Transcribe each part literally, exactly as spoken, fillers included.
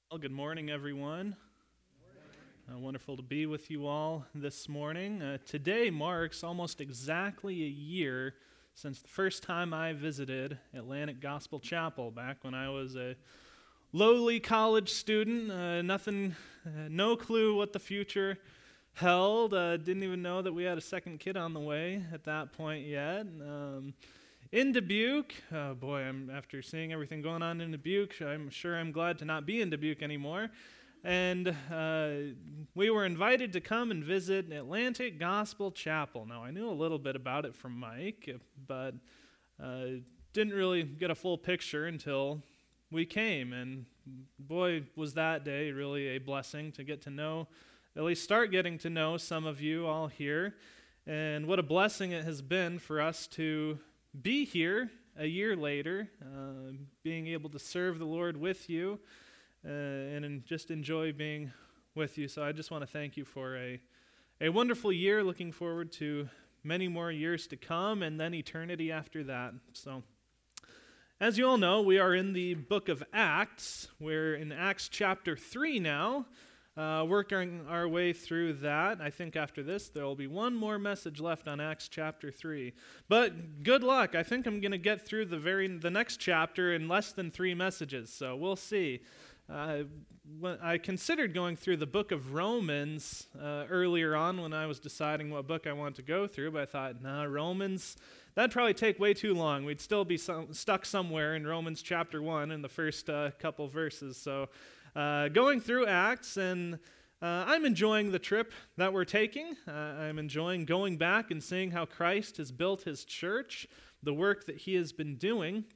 Well, good morning, everyone. Uh, wonderful to be with you all this morning. Uh, today marks almost exactly a year since the first time I visited Atlantic Gospel Chapel back when I was a lowly college student. Uh, nothing, uh, no clue what the future held. Uh, didn't even know that we had a second kid on the way at that point yet. Um, in Dubuque, oh boy, I'm after seeing everything going on in Dubuque, I'm sure I'm glad to not be in Dubuque anymore. And uh, we were invited to come and visit Atlantic Gospel Chapel. Now, I knew a little bit about it from Mike, but uh, didn't really get a full picture until we came. And boy, was that day really a blessing to get to know, at least start getting to know some of you all here. And what a blessing it has been for us to be here a year later, uh, being able to serve the Lord with you. Uh, and just enjoy being with you. So I just want to thank you for a, a wonderful year. Looking forward to many more years to come and then eternity after that. So as you all know, we are in the book of Acts. We're in Acts chapter three now, uh, working our way through that. I think after this, there will be one more message left on Acts chapter three. But good luck. I think I'm going to get through the very the next chapter in less than three messages. So we'll see. Uh, when I considered going through the book of Romans uh, earlier on when I was deciding what book I wanted to go through, but I thought, nah, Romans, that'd probably take way too long. We'd still be some, stuck somewhere in Romans chapter one in the first uh, couple verses. So uh, going through Acts, and uh, I'm enjoying the trip that we're taking. Uh, I'm enjoying going back and seeing how Christ has built his church, the work that he has been doing.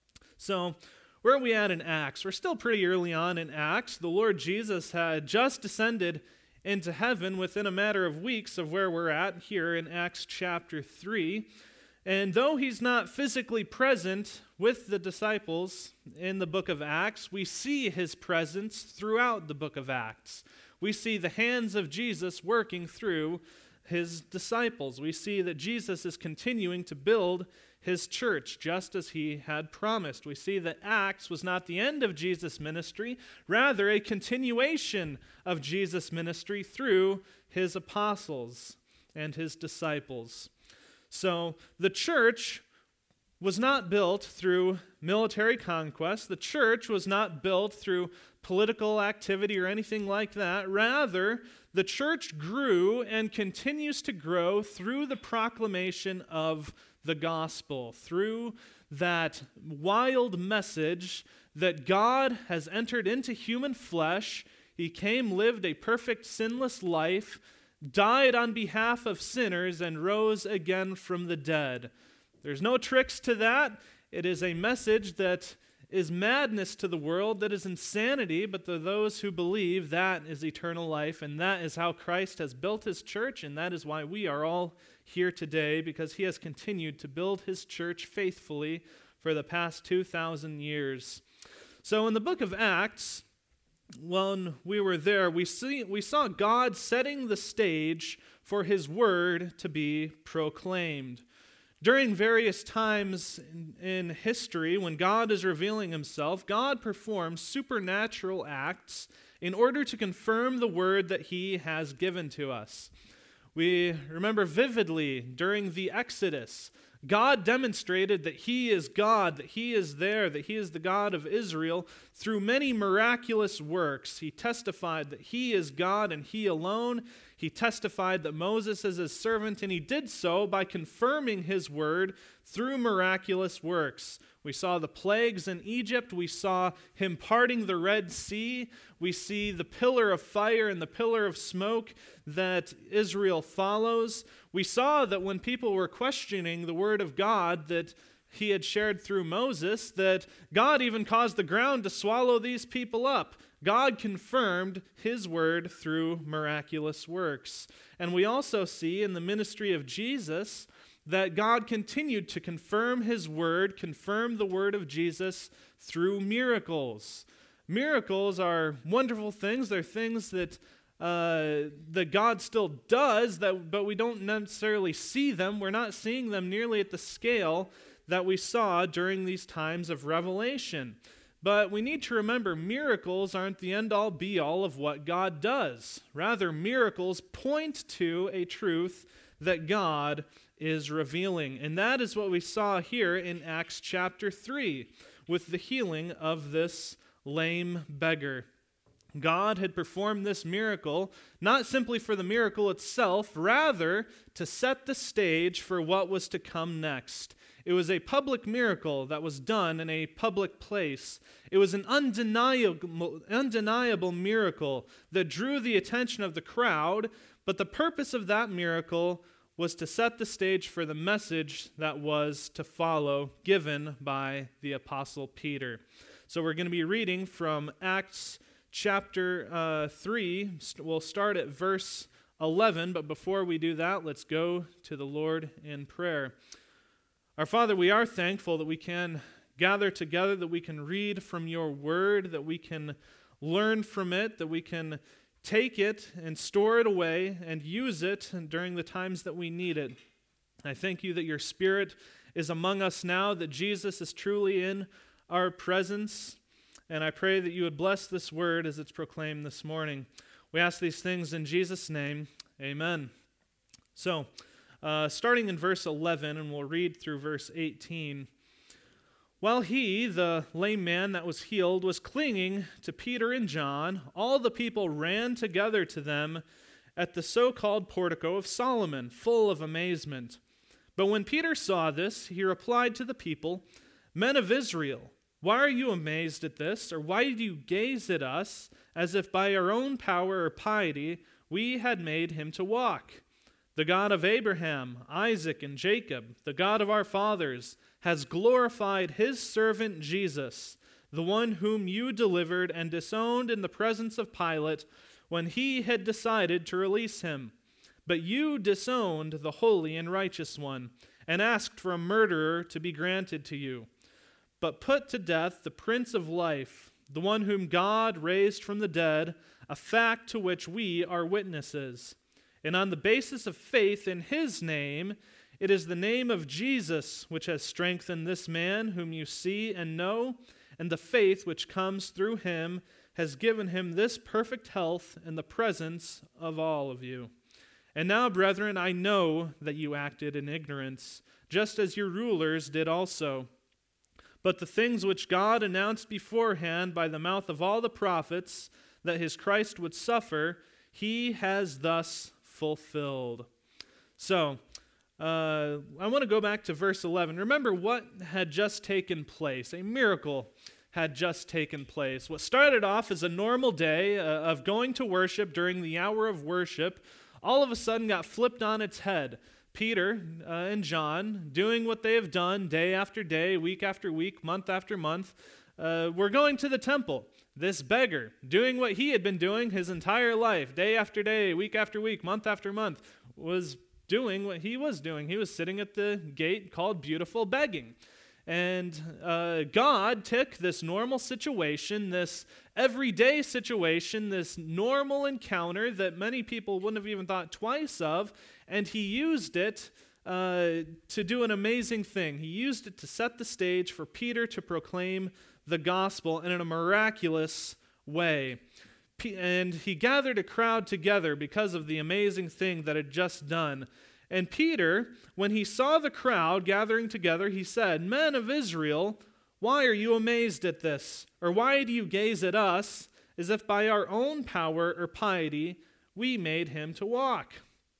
So where are we at in Acts? We're still pretty early on in Acts. The Lord Jesus had just descended into heaven within a matter of weeks of where we're at here in Acts chapter three. And though he's not physically present with the disciples in the book of Acts, we see his presence throughout the book of Acts. We see the hands of Jesus working through his disciples. We see that Jesus is continuing to build his church, just as he had promised. We see that Acts was not the end of Jesus' ministry, rather a continuation of Jesus' ministry through his apostles and his disciples. So the church was not built through military conquest. The church was not built through political activity or anything like that. Rather, the church grew and continues to grow through the proclamation of the gospel, through that wild message that God has entered into human flesh. He came, lived a perfect, sinless life, died on behalf of sinners, and rose again from the dead. There's no tricks to that. It is a message that is madness to the world, that is insanity, but to those who believe, that is eternal life, and that is how Christ has built his church, and that is why we are all here today, because he has continued to build his church faithfully for the past two thousand years. So in the book of Acts, when we were there, we see we saw God setting the stage for his word to be proclaimed. During various times in, in history, when God is revealing himself, God performs supernatural acts in order to confirm the word that he has given to us. We remember vividly during the Exodus, God demonstrated that he is God, that he is there, that he is the God of Israel through many miraculous works. He testified that he is God and he alone. He testified that Moses is his servant, and he did so by confirming his word through miraculous works. We saw the plagues in Egypt. We saw him parting the Red Sea. We see the pillar of fire and the pillar of smoke that Israel follows. We saw that when people were questioning the word of God that he had shared through Moses, that God even caused the ground to swallow these people up. God confirmed his word through miraculous works. And we also see in the ministry of Jesus that God continued to confirm his word, confirm the word of Jesus through miracles. Miracles are wonderful things. They're things that uh, that God still does, that, but we don't necessarily see them. We're not seeing them nearly at the scale that we saw during these times of revelation. But we need to remember miracles aren't the end-all be-all of what God does. Rather, miracles point to a truth that God is revealing. And that is what we saw here in Acts chapter three with the healing of this lame beggar. God had performed this miracle not simply for the miracle itself, rather to set the stage for what was to come next. It was a public miracle that was done in a public place. It was an undeniable, undeniable miracle that drew the attention of the crowd, but the purpose of that miracle was to set the stage for the message that was to follow, given by the Apostle Peter. So we're going to be reading from Acts chapter uh, three. We'll start at verse eleven, but before we do that, let's go to the Lord in prayer. Our Father, we are thankful that we can gather together, that we can read from your word, that we can learn from it, that we can take it and store it away and use it during the times that we need it. I thank you that your Spirit is among us now, that Jesus is truly in our presence, and I pray that you would bless this word as it's proclaimed this morning. We ask these things in Jesus' name. Amen. So, uh, starting in verse eleven, and we'll read through verse eighteen. While he, the lame man that was healed, was clinging to Peter and John, all the people ran together to them at the so-called portico of Solomon, full of amazement. But when Peter saw this, he replied to the people, "Men of Israel, why are you amazed at this? Or why do you gaze at us as if by our own power or piety we had made him to walk? The God of Abraham, Isaac, and Jacob, the God of our fathers, has glorified his servant Jesus, the one whom you delivered and disowned in the presence of Pilate when he had decided to release him. But you disowned the holy and righteous one and asked for a murderer to be granted to you. But put to death the Prince of Life, the one whom God raised from the dead, a fact to which we are witnesses. And on the basis of faith in his name, it is the name of Jesus which has strengthened this man whom you see and know, and the faith which comes through him has given him this perfect health in the presence of all of you. And now, brethren, I know that you acted in ignorance, just as your rulers did also. But the things which God announced beforehand by the mouth of all the prophets, that his Christ would suffer, he has thus fulfilled." So, uh, I want to go back to verse eleven. Remember what had just taken place. A miracle had just taken place. What started off as a normal day uh, of going to worship during the hour of worship, all of a sudden got flipped on its head. Peter uh, and John, doing what they have done day after day, week after week, month after month, uh, were going to the temple. This beggar, doing what he had been doing his entire life, day after day, week after week, month after month, was doing what he was doing. He was sitting at the gate called Beautiful, begging. And uh, God took this normal situation, this everyday situation, this normal encounter that many people wouldn't have even thought twice of, and he used it uh, to do an amazing thing. He used it to set the stage for Peter to proclaim the gospel and in a miraculous way. And he gathered a crowd together because of the amazing thing that had just done. And Peter, when he saw the crowd gathering together, he said, "Men of Israel, why are you amazed at this? Or why do you gaze at us as if by our own power or piety we made him to walk?"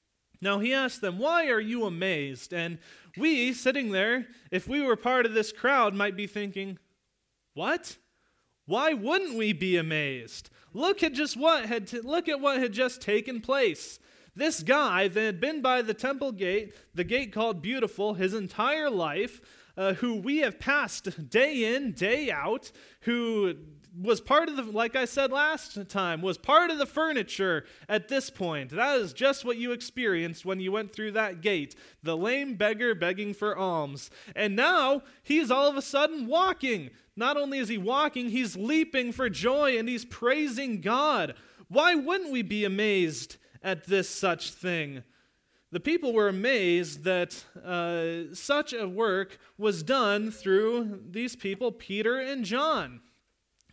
Now he asked them, "Why are you amazed?" And we, sitting there, if we were part of this crowd, might be thinking, what? Why wouldn't we be amazed? Look at just what had t- look at what had just taken place. This guy that had been by the temple gate, the gate called Beautiful, his entire life, uh, who we have passed day in, day out, who was part of the, like I said last time, was part of the furniture at this point. That is just what you experienced when you went through that gate. The lame beggar begging for alms. And now he's all of a sudden walking. Not only is he walking, he's leaping for joy and he's praising God. Why wouldn't we be amazed at this such thing? The people were amazed that uh, such a work was done through these people, Peter and John.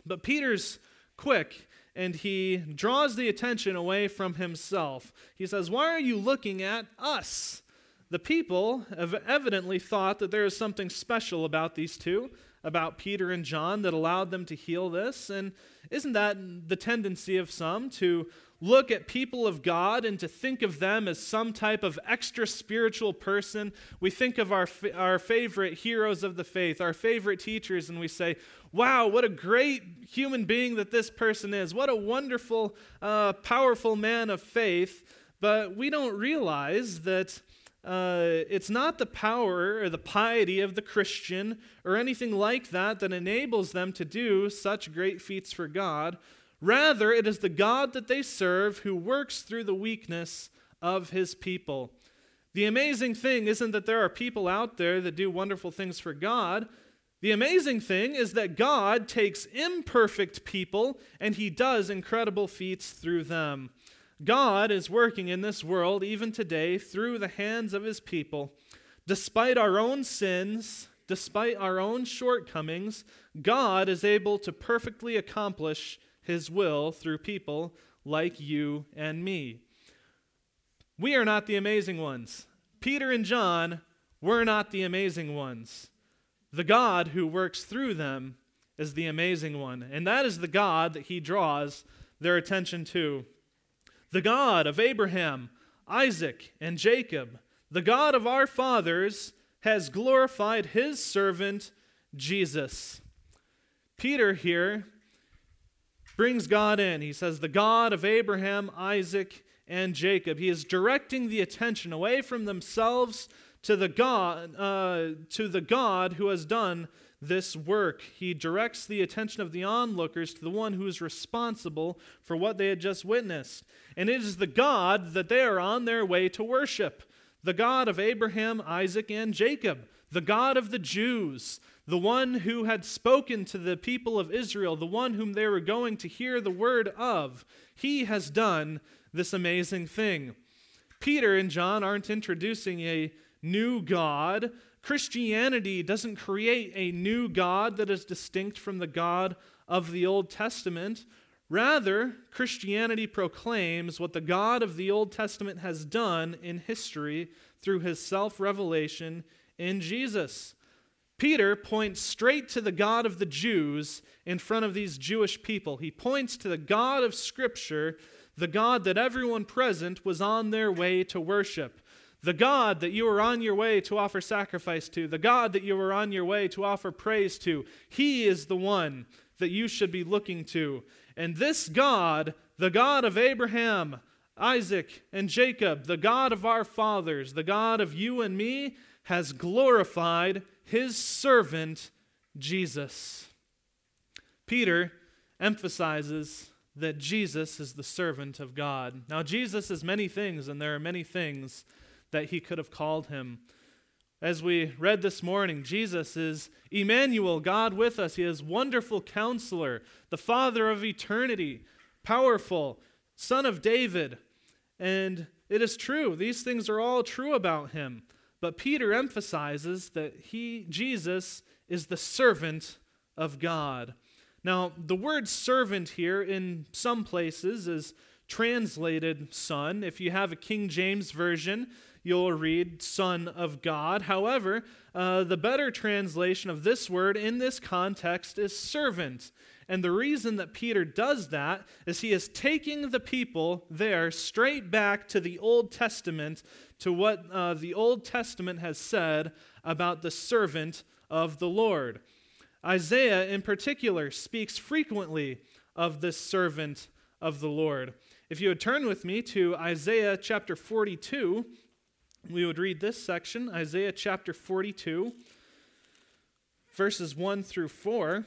But Peter's quick, and he draws the attention away from himself. He says, "Why are you looking at us?" The people have evidently thought that there is something special about these two, about Peter and John, that allowed them to heal this. And isn't that the tendency of some, to look at people of God and to think of them as some type of extra spiritual person? We think of our our favorite heroes of the faith, our favorite teachers, and we say, wow, what a great human being that this person is. What a wonderful, uh, powerful man of faith. But we don't realize that Uh, it's not the power or the piety of the Christian or anything like that that enables them to do such great feats for God. Rather, it is the God that they serve who works through the weakness of his people. The amazing thing isn't that there are people out there that do wonderful things for God. The amazing thing is that God takes imperfect people and he does incredible feats through them. God is working in this world even today through the hands of his people. Despite our own sins, despite our own shortcomings, God is able to perfectly accomplish his will through people like you and me. We are not the amazing ones. Peter and John were not the amazing ones. The God who works through them is the amazing one, and that is the God that he draws their attention to. The God of Abraham, Isaac, and Jacob, the God of our fathers, has glorified his servant, Jesus. Peter here brings God in. He says, the God of Abraham, Isaac, and Jacob. He is directing the attention away from themselves to the God, uh, to the God who has done this work. He directs the attention of the onlookers to the one who is responsible for what they had just witnessed. And it is the God that they are on their way to worship. The God of Abraham, Isaac, and Jacob. The God of the Jews. The one who had spoken to the people of Israel. The one whom they were going to hear the word of. He has done this amazing thing. Peter and John aren't introducing a new God. Christianity doesn't create a new God that is distinct from the God of the Old Testament. Rather, Christianity proclaims what the God of the Old Testament has done in history through his self-revelation in Jesus. Peter points straight to the God of the Jews in front of these Jewish people. He points to the God of Scripture, the God that everyone present was on their way to worship. The God that you were on your way to offer sacrifice to, the God that you were on your way to offer praise to, he is the one that you should be looking to. And this God, the God of Abraham, Isaac, and Jacob, the God of our fathers, the God of you and me, has glorified his servant, Jesus. Peter emphasizes that Jesus is the servant of God. Now, Jesus is many things, and there are many things that he could have called him. As we read this morning, Jesus is Emmanuel, God with us. He is Wonderful Counselor, the Father of eternity, powerful, Son of David. And it is true, these things are all true about him. But Peter emphasizes that he, Jesus, is the servant of God. Now, the word servant here in some places is translated son. If you have a King James version, you'll read Son of God. However, uh, the better translation of this word in this context is servant. And the reason that Peter does that is he is taking the people there straight back to the Old Testament, to what uh, the Old Testament has said about the servant of the Lord. Isaiah, in particular, speaks frequently of this servant of the Lord. If you would turn with me to Isaiah chapter forty-two, we would read this section, Isaiah chapter forty-two, verses one through four.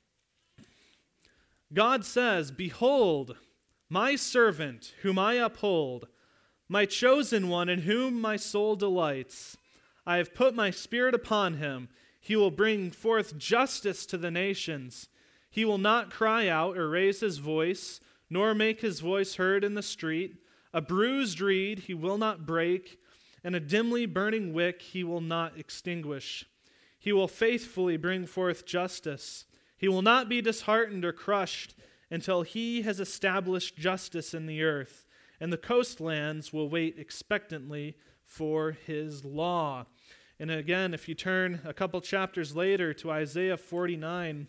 God says, "Behold, my servant, whom I uphold, my chosen one in whom my soul delights. I have put my spirit upon him. He will bring forth justice to the nations. He will not cry out or raise his voice, nor make his voice heard in the street. A bruised reed he will not break, and a dimly burning wick he will not extinguish. He will faithfully bring forth justice. He will not be disheartened or crushed until he has established justice in the earth, and the coastlands will wait expectantly for his law. And again, if you turn a couple chapters later to Isaiah forty-nine,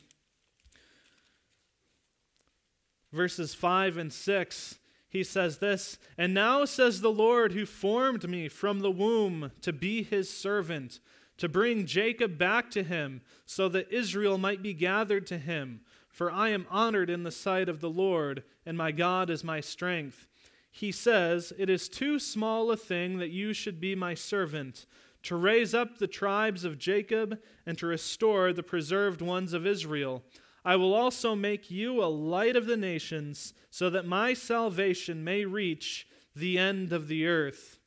verses five and six, he says this, "And now says the Lord who formed me from the womb to be his servant, to bring Jacob back to him, so that Israel might be gathered to him. For I am honored in the sight of the Lord, and my God is my strength. He says, it is too small a thing that you should be my servant, to raise up the tribes of Jacob and to restore the preserved ones of Israel. I will also make you a light of the nations, so that my salvation may reach the end of the earth."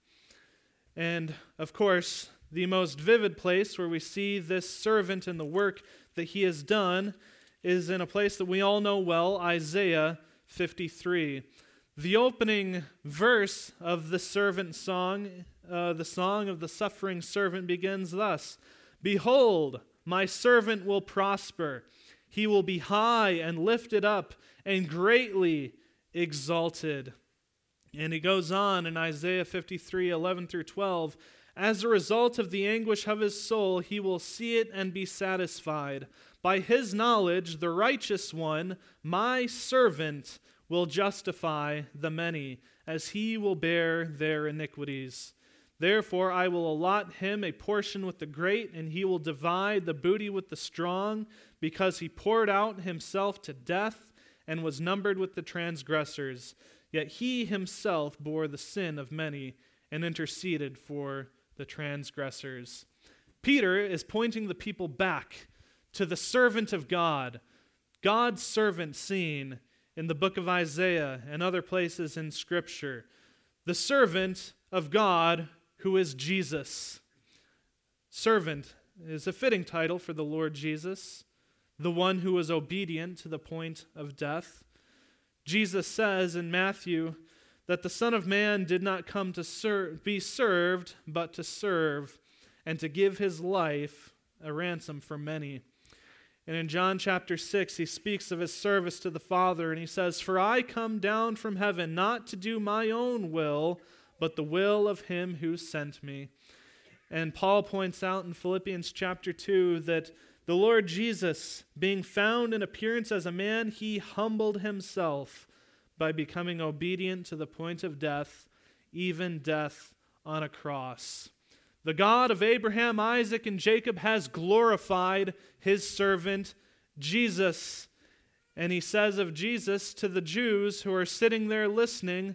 And, of course, the most vivid place where we see this servant and the work that he has done is in a place that we all know well, Isaiah fifty-three. The opening verse of the servant song, uh, the song of the suffering servant, begins thus, "Behold, my servant will prosper. He will be high and lifted up and greatly exalted." And he goes on in Isaiah fifty-three, eleven through twelve, "As a result of the anguish of his soul, he will see it and be satisfied. By his knowledge, the righteous one, my servant, will justify the many, as he will bear their iniquities. Therefore I will allot him a portion with the great, and he will divide the booty with the strong, because he poured out himself to death and was numbered with the transgressors. Yet he himself bore the sin of many and interceded for the transgressors." Peter is pointing the people back to the servant of God, God's servant seen in the book of Isaiah and other places in Scripture. The servant of God who is Jesus. Servant is a fitting title for the Lord Jesus, the one who was obedient to the point of death. Jesus says in Matthew that the Son of Man did not come to ser- be served, but to serve, and to give his life a ransom for many. And in John chapter six, he speaks of his service to the Father, and he says, "For I come down from heaven not to do my own will, but the will of him who sent me." And Paul points out in Philippians chapter two that the Lord Jesus, being found in appearance as a man, he humbled himself by becoming obedient to the point of death, even death on a cross. The God of Abraham, Isaac, and Jacob has glorified his servant Jesus. And he says of Jesus to the Jews who are sitting there listening,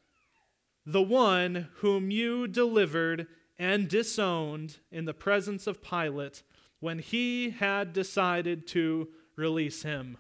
"The one whom you delivered and disowned in the presence of Pilate when he had decided to release him."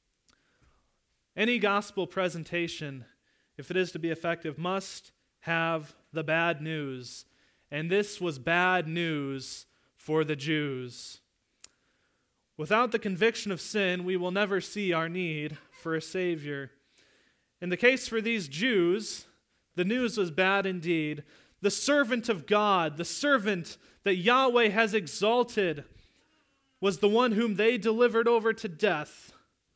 Any gospel presentation, if it is to be effective, must have the bad news. And this was bad news for the Jews. Without the conviction of sin, we will never see our need for a Savior. In the case for these Jews, the news was bad indeed. The servant of God, the servant that Yahweh has exalted, was the one whom they delivered over to death.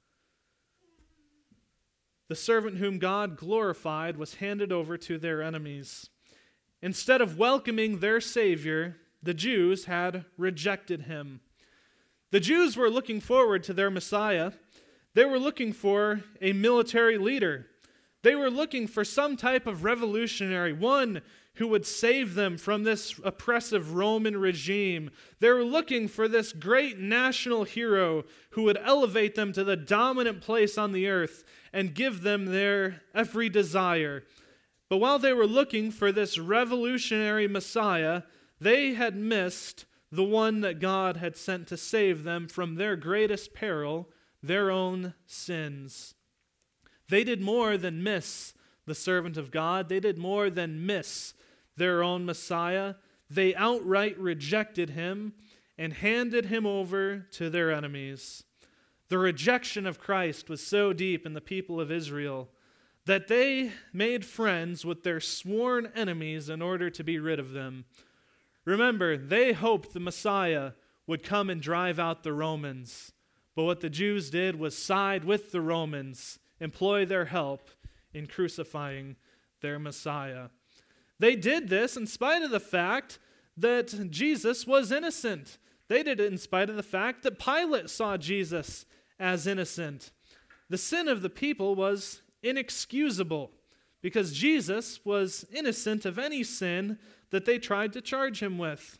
The servant whom God glorified was handed over to their enemies. Instead of welcoming their Savior, the Jews had rejected him. The Jews were looking forward to their Messiah. They were looking for a military leader. They were looking for some type of revolutionary, one who would save them from this oppressive Roman regime. They were looking for this great national hero who would elevate them to the dominant place on the earth and give them their every desire. But while they were looking for this revolutionary Messiah, they had missed the one that God had sent to save them from their greatest peril, their own sins. They did more than miss the servant of God. They did more than miss their own Messiah. They outright rejected him and handed him over to their enemies. The rejection of Christ was so deep in the people of Israel that they made friends with their sworn enemies in order to be rid of them. Remember, they hoped the Messiah would come and drive out the Romans, But what the Jews did was side with the Romans, employ their help in crucifying their Messiah. They did this in spite of the fact that Jesus was innocent. They did it in spite of the fact that Pilate saw Jesus as innocent. The sin of the people was inexcusable because Jesus was innocent of any sin that they tried to charge him with.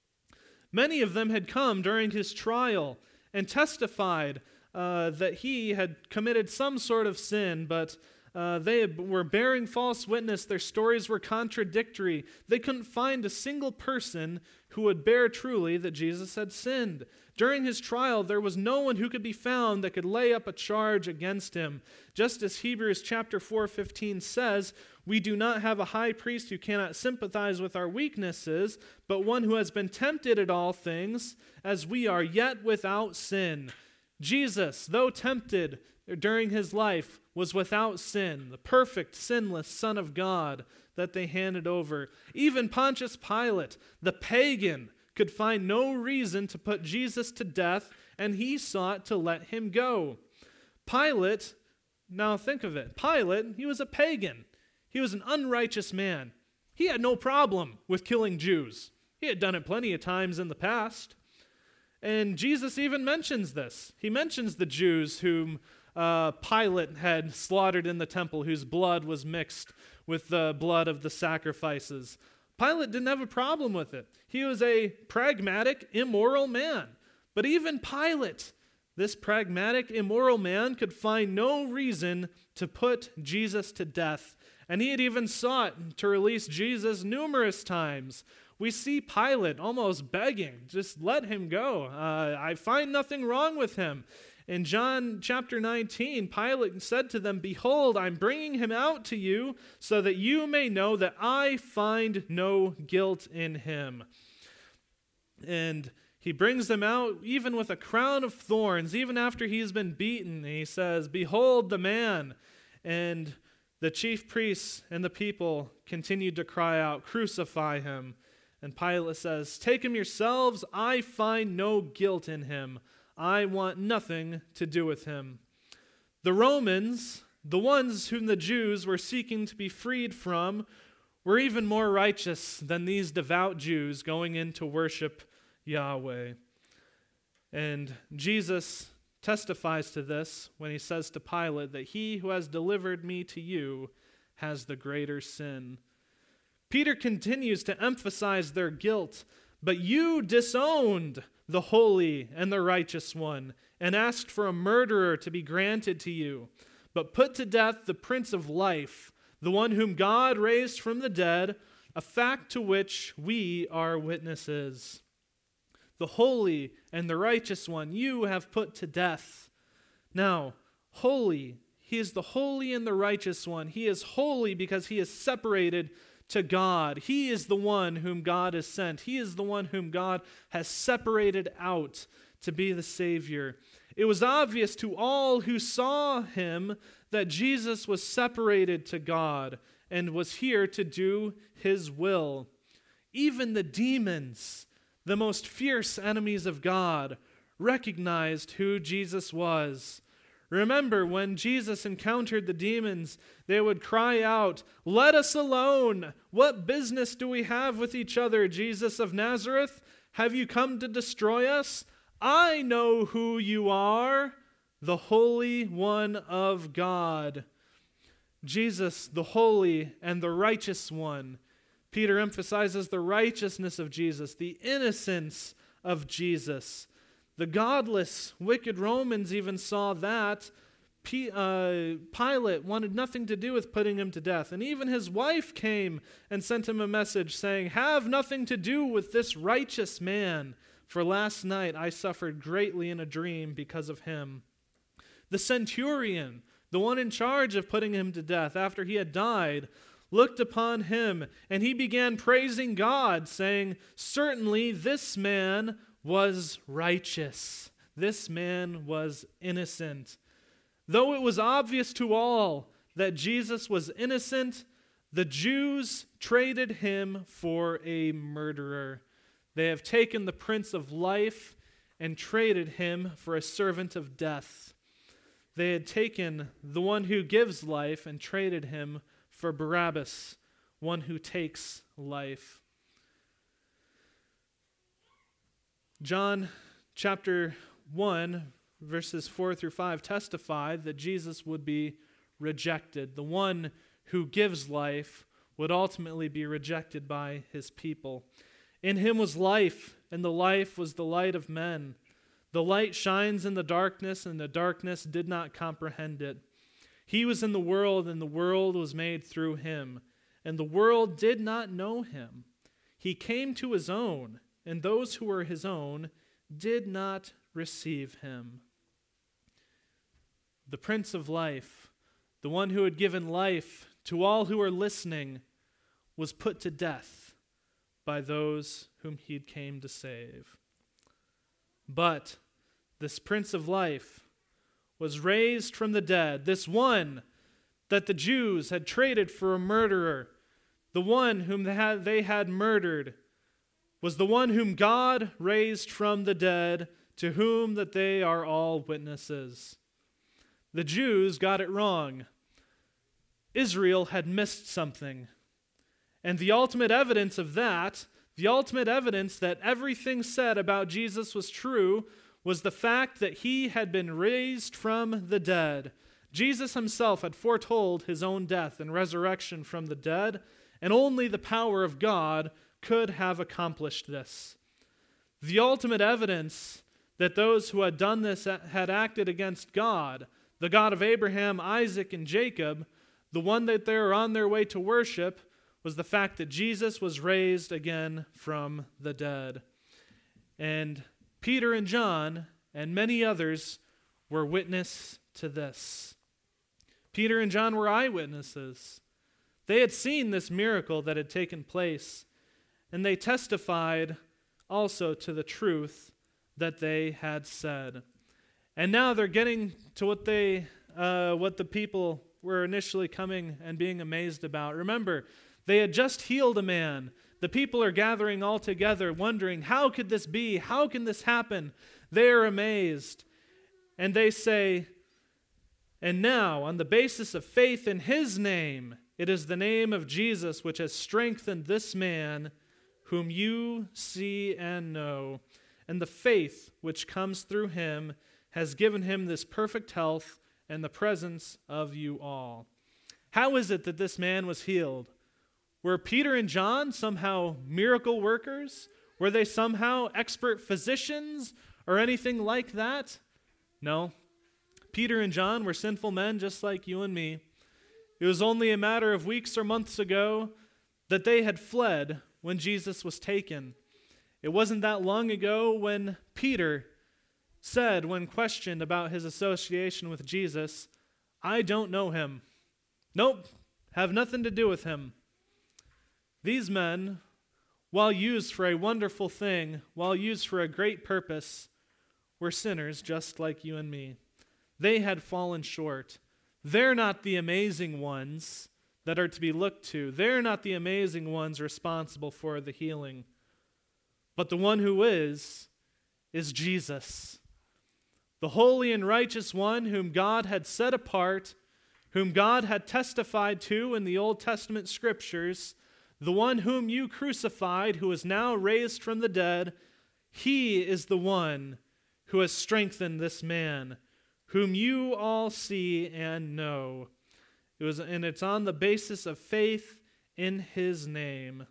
Many of them had come during his trial and testified uh, that he had committed some sort of sin, but uh, they were bearing false witness. Their stories were contradictory. They couldn't find a single person who would bear truly that Jesus had sinned. During his trial, there was no one who could be found that could lay up a charge against him. Just as Hebrews chapter four fifteen says, we do not have a high priest who cannot sympathize with our weaknesses, but one who has been tempted at all things, as we are, yet without sin. Jesus, though tempted during his life, was without sin, the perfect, sinless Son of God that they handed over. Even Pontius Pilate, the pagan, could find no reason to put Jesus to death, and he sought to let him go. Pilate, now think of it, Pilate, he was a pagan. He was an unrighteous man. He had no problem with killing Jews. He had done it plenty of times in the past. And Jesus even mentions this. He mentions the Jews whom uh, Pilate had slaughtered in the temple, whose blood was mixed with the blood of the sacrifices. Pilate didn't have a problem with it. He was a pragmatic, immoral man. But even Pilate, this pragmatic, immoral man, could find no reason to put Jesus to death. And he had even sought to release Jesus numerous times. We see Pilate almost begging, just let him go. Uh, I find nothing wrong with him. In John chapter nineteen, Pilate said to them, behold, I'm bringing him out to you so that you may know that I find no guilt in him. And he brings them out even with a crown of thorns, even after he's been beaten. He says, behold the man. And the chief priests and the people continued to cry out, crucify him. And Pilate says, take him yourselves. I find no guilt in him. I want nothing to do with him. The Romans, the ones whom the Jews were seeking to be freed from, were even more righteous than these devout Jews going in to worship Yahweh. And Jesus testifies to this when he says to Pilate that he who has delivered me to you has the greater sin. Peter continues to emphasize their guilt, but you disowned the holy and the righteous one and asked for a murderer to be granted to you, but put to death the Prince of Life, the one whom God raised from the dead, a fact to which we are witnesses. The holy and the righteous one you have put to death. Now, holy, he is the holy and the righteous one. He is holy because he is separated to God. He is the one whom God has sent. He is the one whom God has separated out to be the Savior. It was obvious to all who saw him that Jesus was separated to God and was here to do his will. Even the demons, the most fierce enemies of God, recognized who Jesus was. Remember, when Jesus encountered the demons, they would cry out, let us alone. What business do we have with each other, Jesus of Nazareth? Have you come to destroy us? I know who you are, the Holy One of God. Jesus, the holy and the righteous one. Peter emphasizes the righteousness of Jesus, the innocence of Jesus. The godless, wicked Romans even saw that. P- uh, Pilate wanted nothing to do with putting him to death. And even his wife came and sent him a message saying, have nothing to do with this righteous man, for last night I suffered greatly in a dream because of him. The centurion, the one in charge of putting him to death after he had died, looked upon him, and he began praising God, saying, certainly this man was righteous. This man was innocent. Though it was obvious to all that Jesus was innocent, the Jews traded him for a murderer. They have taken the Prince of Life and traded him for a servant of death. They had taken the one who gives life and traded him for Barabbas, one who takes life. John chapter one, verses four through five testify that Jesus would be rejected. The one who gives life would ultimately be rejected by his people. In him was life, and the life was the light of men. The light shines in the darkness, and the darkness did not comprehend it. He was in the world, and the world was made through him, and the world did not know him. He came to his own, and those who were his own did not receive him. The Prince of Life, the one who had given life to all who were listening, was put to death by those whom he came to save. But this Prince of Life was raised from the dead, this one that the Jews had traded for a murderer, the one whom they had, they had murdered, was the one whom God raised from the dead, to whom that they are all witnesses. The Jews got it wrong. Israel had missed something. And the ultimate evidence of that, the ultimate evidence that everything said about Jesus was true, was the fact that he had been raised from the dead. Jesus himself had foretold his own death and resurrection from the dead, and only the power of God could have accomplished this. The ultimate evidence that those who had done this had acted against God, the God of Abraham, Isaac, and Jacob, the one that they were on their way to worship, was the fact that Jesus was raised again from the dead. And Peter and John and many others were witness to this. Peter and John were eyewitnesses. They had seen this miracle that had taken place, and they testified also to the truth that they had said. And now they're getting to what they, uh, what the people were initially coming and being amazed about. Remember, they had just healed a man. The people are gathering all together, wondering, how could this be? How can this happen? They are amazed. And they say, and now, on the basis of faith in his name, it is the name of Jesus which has strengthened this man, whom you see and know. And the faith which comes through him has given him this perfect health and the presence of you all. How is it that this man was healed? Were Peter and John somehow miracle workers? Were they somehow expert physicians or anything like that? No. Peter and John were sinful men just like you and me. It was only a matter of weeks or months ago that they had fled when Jesus was taken. It wasn't that long ago when Peter said, when questioned about his association with Jesus, I don't know him. Nope, have nothing to do with him. These men, while used for a wonderful thing, while used for a great purpose, were sinners just like you and me. They had fallen short. They're not the amazing ones that are to be looked to. They're not the amazing ones responsible for the healing. But the one who is, is Jesus, the holy and righteous one whom God had set apart, whom God had testified to in the Old Testament scriptures, the one whom you crucified, who is now raised from the dead. He is the one who has strengthened this man, whom you all see and know. It was, and it's on the basis of faith in his name.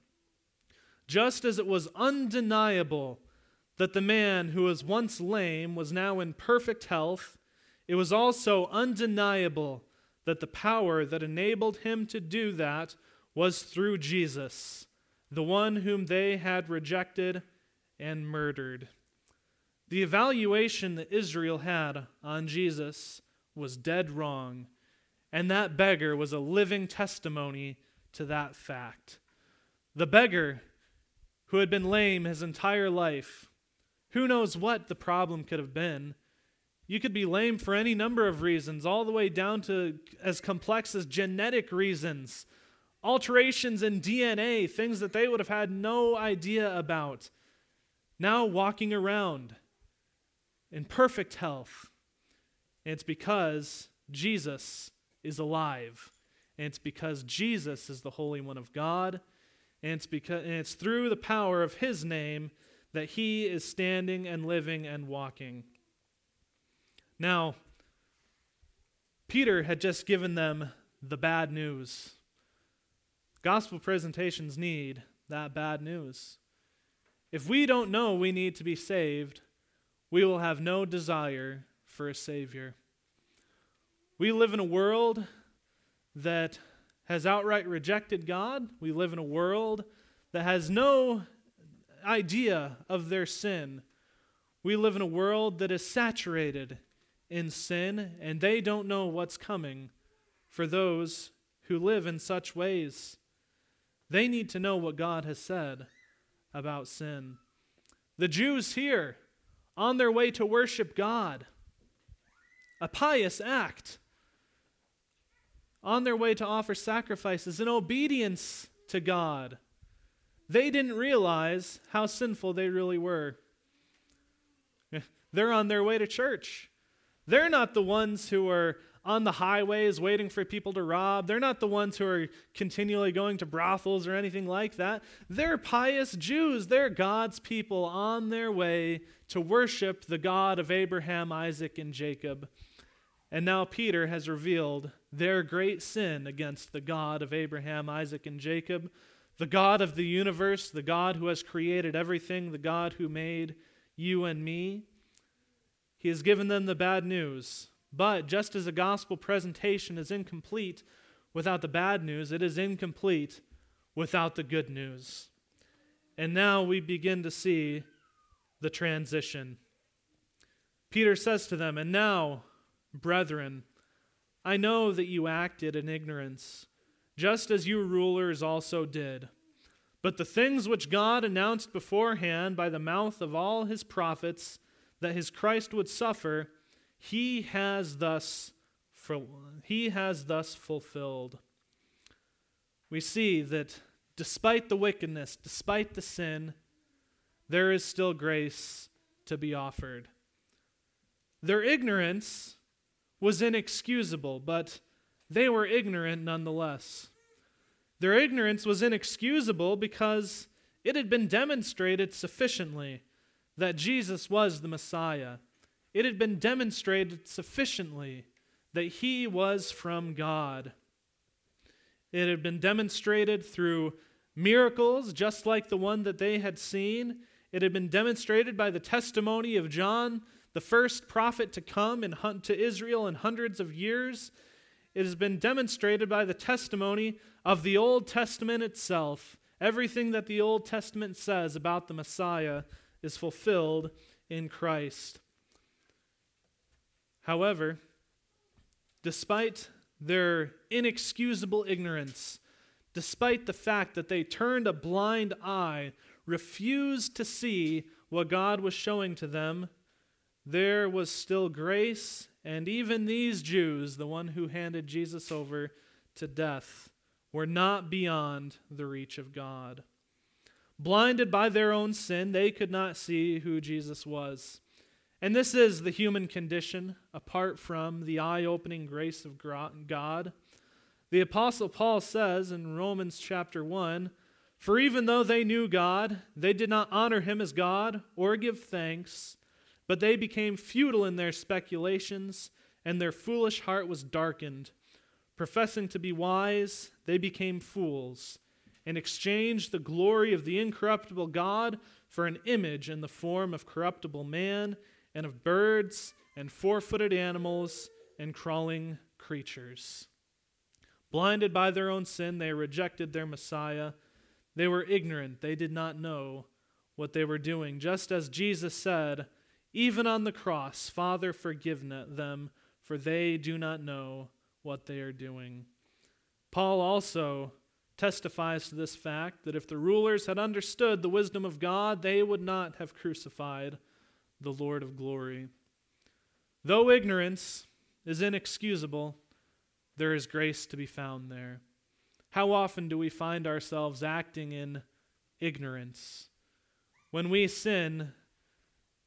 Just as it was undeniable that the man who was once lame was now in perfect health, it was also undeniable that the power that enabled him to do that was through Jesus, the one whom they had rejected and murdered. The evaluation that Israel had on Jesus was dead wrong, and that beggar was a living testimony to that fact. The beggar who had been lame his entire life, who knows what the problem could have been. You could be lame for any number of reasons, all the way down to as complex as genetic reasons, alterations in D N A, things that they would have had no idea about. Now walking around, in perfect health. And it's because Jesus is alive. And it's because Jesus is the Holy One of God. And it's because and it's through the power of his name that he is standing and living and walking. Now, Peter had just given them the bad news. Gospel presentations need that bad news. If we don't know we need to be saved, we will have no desire for a Savior. We live in a world that has outright rejected God. We live in a world that has no idea of their sin. We live in a world that is saturated in sin, and they don't know what's coming for those who live in such ways. They need to know what God has said about sin. The Jews here, on their way to worship God, a pious act, on their way to offer sacrifices in obedience to God, they didn't realize how sinful they really were. They're on their way to church. They're not the ones who are on the highways waiting for people to rob. They're not the ones who are continually going to brothels or anything like that. They're pious Jews. They're God's people on their way to worship the God of Abraham, Isaac, and Jacob. And now Peter has revealed their great sin against the God of Abraham, Isaac, and Jacob, the God of the universe, the God who has created everything, the God who made you and me. He has given them the bad news. But just as a gospel presentation is incomplete without the bad news, it is incomplete without the good news. And now we begin to see the transition. Peter says to them, "And now, brethren, I know that you acted in ignorance, just as you rulers also did. But the things which God announced beforehand by the mouth of all his prophets, that his Christ would suffer, he has thus he has thus fulfilled." We see that despite the wickedness, despite the sin, there is still grace to be offered. Their ignorance was inexcusable, but they were ignorant nonetheless. Their ignorance was inexcusable because it had been demonstrated sufficiently that Jesus was the Messiah. It had been demonstrated sufficiently that he was from God. It had been demonstrated through miracles just like the one that they had seen. It had been demonstrated by the testimony of John, the first prophet to come in, to Israel in hundreds of years. It has been demonstrated by the testimony of the Old Testament itself. Everything that the Old Testament says about the Messiah is fulfilled in Christ. However, despite their inexcusable ignorance, despite the fact that they turned a blind eye, refused to see what God was showing to them, there was still grace, and even these Jews, the one who handed Jesus over to death, were not beyond the reach of God. Blinded by their own sin, they could not see who Jesus was. And this is the human condition apart from the eye-opening grace of God. The Apostle Paul says in Romans chapter one, "For even though they knew God, they did not honor him as God or give thanks, but they became futile in their speculations, and their foolish heart was darkened. Professing to be wise, they became fools, and exchanged the glory of the incorruptible God for an image in the form of corruptible man, and of birds, and four-footed animals, and crawling creatures." Blinded by their own sin, they rejected their Messiah. They were ignorant. They did not know what they were doing. Just as Jesus said, even on the cross, "Father, forgive them, for they do not know what they are doing." Paul also testifies to this fact, that if the rulers had understood the wisdom of God, they would not have crucified the Lord of glory. Though ignorance is inexcusable, there is grace to be found there. How often do we find ourselves acting in ignorance? When we sin,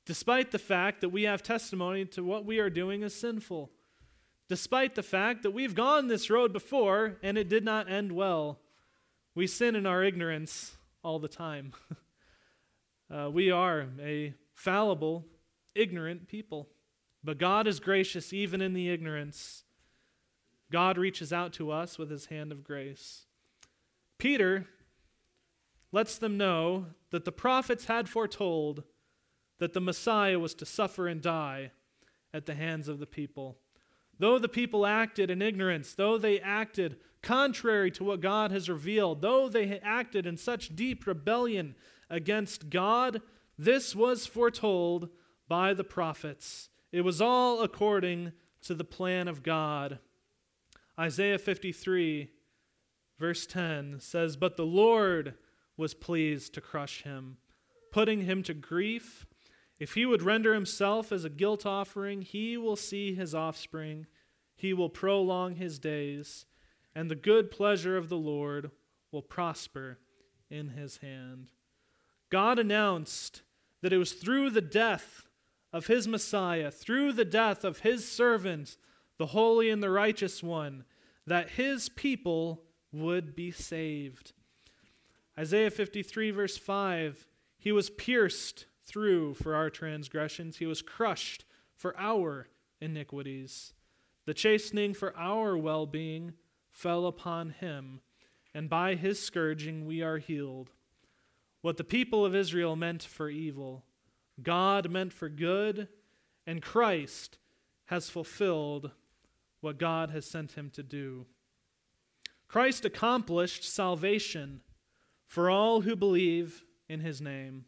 despite the fact that we have testimony to what we are doing is sinful, despite the fact that we've gone this road before and it did not end well. We sin in our ignorance all the time. uh, we are a fallible, ignorant people. But God is gracious even in the ignorance. God reaches out to us with his hand of grace. Peter lets them know that the prophets had foretold that the Messiah was to suffer and die at the hands of the people. Though the people acted in ignorance, though they acted contrary to what God has revealed, though they acted in such deep rebellion against God, this was foretold by the prophets. It was all according to the plan of God. Isaiah fifty-three, verse ten says, "But the Lord was pleased to crush him, putting him to grief. If he would render himself as a guilt offering, he will see his offspring. He will prolong his days, and the good pleasure of the Lord will prosper in his hand." God announced that it was through the death of his Messiah, through the death of his servant, the Holy and the Righteous One, that his people would be saved. Isaiah fifty-three, verse five, "He was pierced through for our transgressions. He was crushed for our iniquities. The chastening for our well-being fell upon him, and by his scourging we are healed." What the people of Israel meant for evil, God meant for good, and Christ has fulfilled what God has sent him to do. Christ accomplished salvation for all who believe in his name.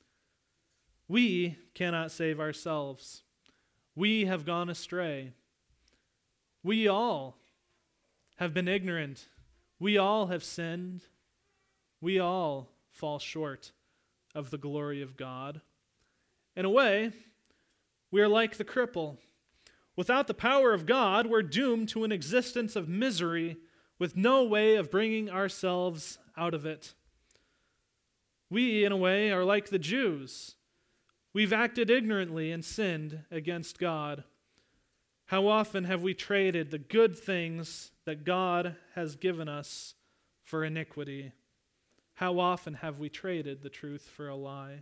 We cannot save ourselves. We have gone astray. We all have been ignorant. We all have sinned. We all fall short of the glory of God. In a way, we are like the cripple. Without the power of God, we're doomed to an existence of misery with no way of bringing ourselves out of it. We, in a way, are like the Jews. We've acted ignorantly and sinned against God. How often have we traded the good things that God has given us for iniquity? How often have we traded the truth for a lie?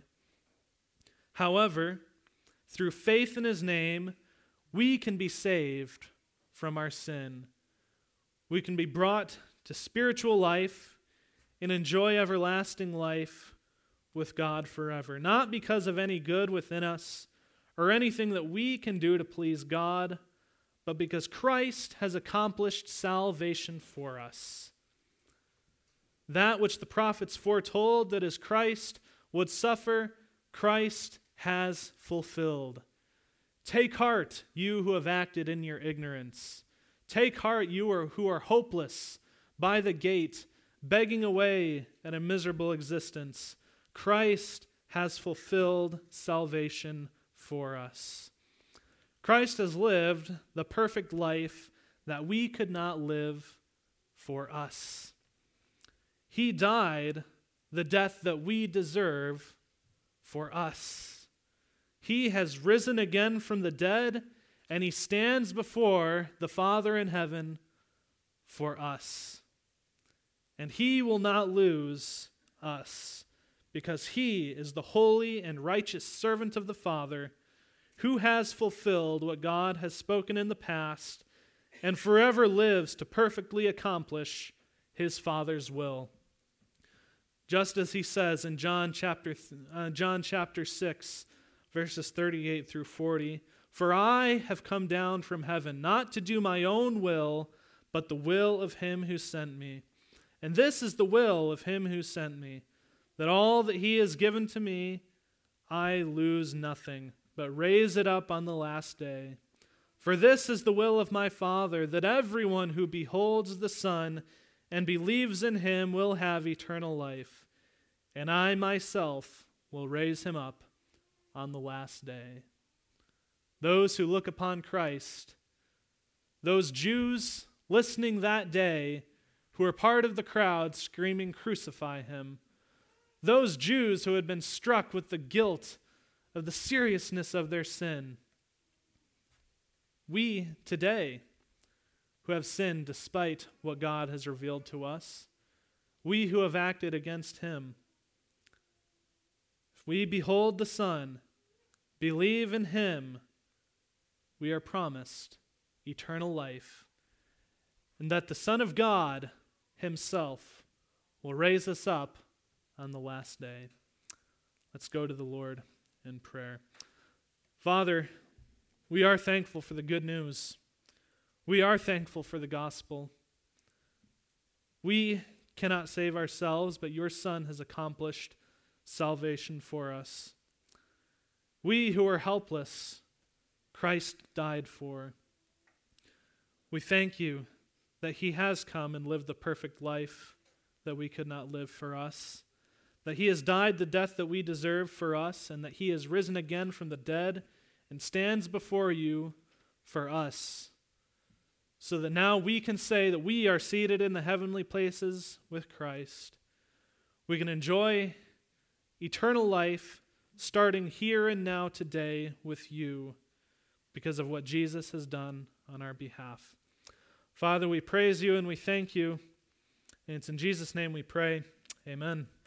However, through faith in his name, we can be saved from our sin. We can be brought to spiritual life and enjoy everlasting life with God forever, not because of any good within us or anything that we can do to please God, but because Christ has accomplished salvation for us. That which the prophets foretold that as Christ would suffer, Christ has fulfilled. Take heart, you who have acted in your ignorance. Take heart, you who are hopeless by the gate, begging away at a miserable existence. Christ has fulfilled salvation for us. Christ has lived the perfect life that we could not live for us. He died the death that we deserve for us. He has risen again from the dead, and he stands before the Father in heaven for us. And he will not lose us, because he is the holy and righteous servant of the Father, who has fulfilled what God has spoken in the past and forever lives to perfectly accomplish his Father's will. Just as he says in John chapter uh, John chapter six, verses thirty-eight through forty, "For I have come down from heaven, not to do my own will, but the will of him who sent me. And this is the will of him who sent me, that all that he has given to me, I lose nothing, but raise it up on the last day. For this is the will of my Father, that everyone who beholds the Son and believes in him will have eternal life, and I myself will raise him up on the last day." Those who look upon Christ, those Jews listening that day who were part of the crowd screaming, "Crucify him," those Jews who had been struck with the guilt of the seriousness of their sin. We today, who have sinned despite what God has revealed to us, we who have acted against him, if we behold the Son, believe in him, we are promised eternal life, and that the Son of God himself will raise us up on the last day. Let's go to the Lord in prayer. Father, we are thankful for the good news. We are thankful for the gospel. We cannot save ourselves, but your Son has accomplished salvation for us. We who are helpless, Christ died for. We thank you that he has come and lived the perfect life that we could not live for us, that he has died the death that we deserve for us, and that he has risen again from the dead and stands before you for us, so that now we can say that we are seated in the heavenly places with Christ. We can enjoy eternal life starting here and now today with you because of what Jesus has done on our behalf. Father, we praise you and we thank you. And it's in Jesus' name we pray. Amen.